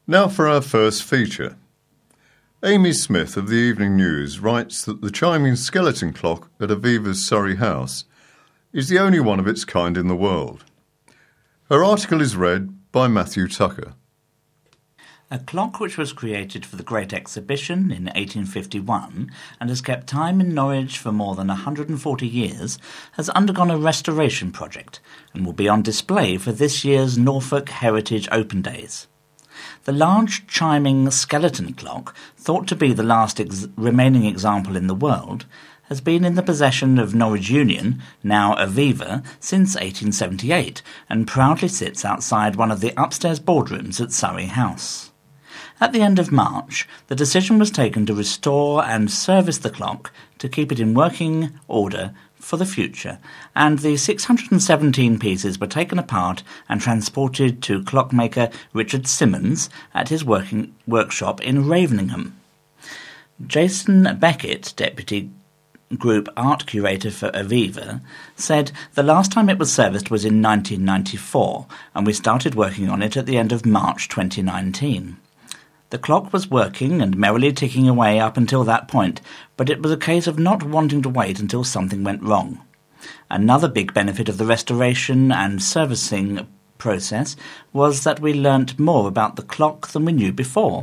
Now for our first feature. Amy Smith of the Evening News writes that the chiming skeleton clock at Aviva's Surrey house is the only one of its kind in the world. Her article is read by Matthew Tucker. A clock which was created for the Great Exhibition in 1851 and has kept time in Norwich for more than 140 years has undergone a restoration project and will be on display for this year's Norfolk Heritage Open Days. The large chiming skeleton clock, thought to be the last remaining example in the world, has been in the possession of Norwich Union, now Aviva, since 1878 and proudly sits outside one of the upstairs boardrooms at Surrey House. At the end of March, the decision was taken to restore and service the clock to keep it in working order for the future, and the 617 pieces were taken apart and transported to clockmaker Richard Simmons at his workshop in Raveningham. Jason Beckett, Deputy Group Art Curator for Aviva, said the last time it was serviced was in 1994, and we started working on it at the end of March 2019. The clock was working and merrily ticking away up until that point, but it was a case of not wanting to wait until something went wrong. Another big benefit of the restoration and servicing process was that we learnt more about the clock than we knew before.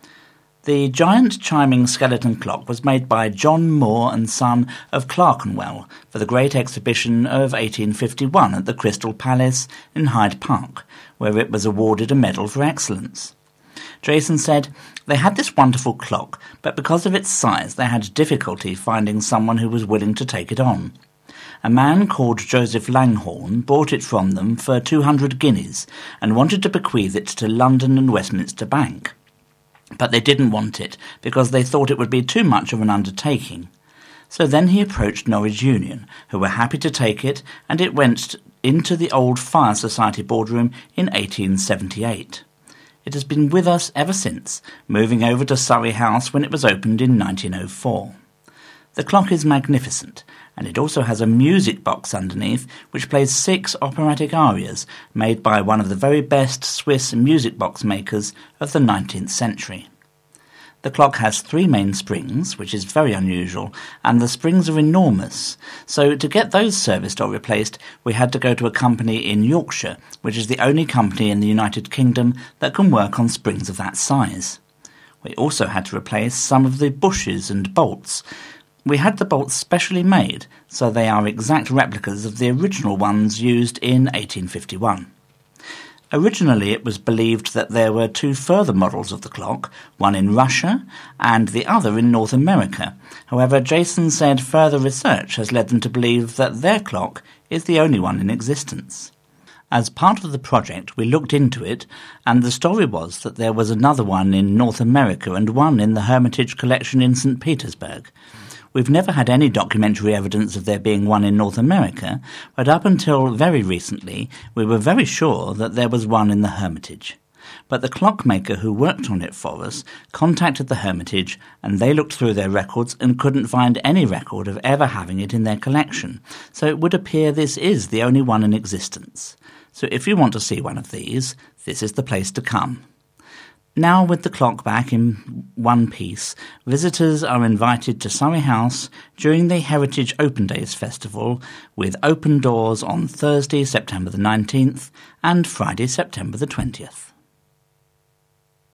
The giant chiming skeleton clock was made by John Moore and Son of Clerkenwell for the Great Exhibition of 1851 at the Crystal Palace in Hyde Park, where it was awarded a Medal for Excellence. Jason said, "They had this wonderful clock, but because of its size they had difficulty finding someone who was willing to take it on. A man called Joseph Langhorne bought it from them for 200 guineas and wanted to bequeath it to London and Westminster Bank. But they didn't want it because they thought it would be too much of an undertaking. So then he approached Norwich Union, who were happy to take it, and it went into the old Fire Society boardroom in 1878. It has been with us ever since, moving over to Surrey House when it was opened in 1904. The clock is magnificent, and it also has a music box underneath which plays 6 operatic arias made by one of the very best Swiss music box makers of the 19th century. The clock has 3 main springs, which is very unusual, and the springs are enormous. So to get those serviced or replaced, we had to go to a company in Yorkshire, which is the only company in the United Kingdom that can work on springs of that size. We also had to replace some of the bushes and bolts. We had the bolts specially made, so they are exact replicas of the original ones used in 1851. Originally it was believed that there were 2 further models of the clock, one in Russia and the other in North America. However, Jason said further research has led them to believe that their clock is the only one in existence. As part of the project, we looked into it, and the story was that there was another one in North America and one in the Hermitage collection in St. Petersburg. We've never had any documentary evidence of there being one in North America, but up until very recently we were very sure that there was one in the Hermitage. But the clockmaker who worked on it for us contacted the Hermitage, and they looked through their records and couldn't find any record of ever having it in their collection, so it would appear this is the only one in existence. So if you want to see one of these, this is the place to come. Now with the clock back in one piece, visitors are invited to Surrey House during the Heritage Open Days Festival, with open doors on Thursday, September the 19th and Friday, September the 20th.